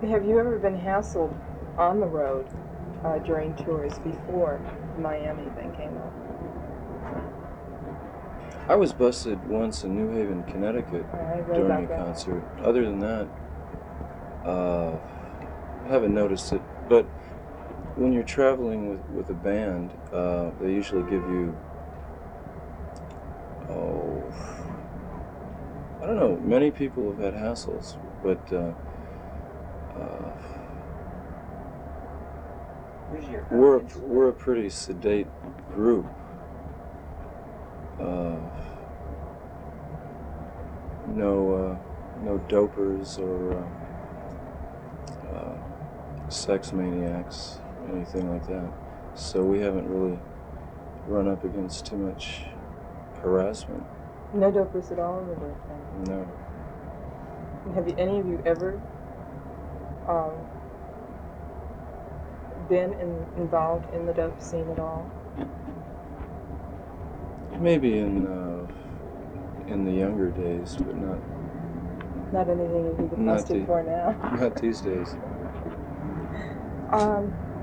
Have you ever been hassled on the road during tours before the Miami thing came up? I was busted once in New Haven, Connecticut I read during about a that. concert. Other than that, I haven't noticed it. But when you're traveling with a band, they usually give you, oh, I don't know, many people have had hassles, but uh, Who's your we're a pretty sedate group. Uh, no dopers or sex maniacs, anything like that. So we haven't really run up against too much harassment. No dopers at all in the work then? No. Have any of you ever um, been involved in the dope scene at all? Maybe in the younger days, but Not anything you could get Not busted the- for now. not these days.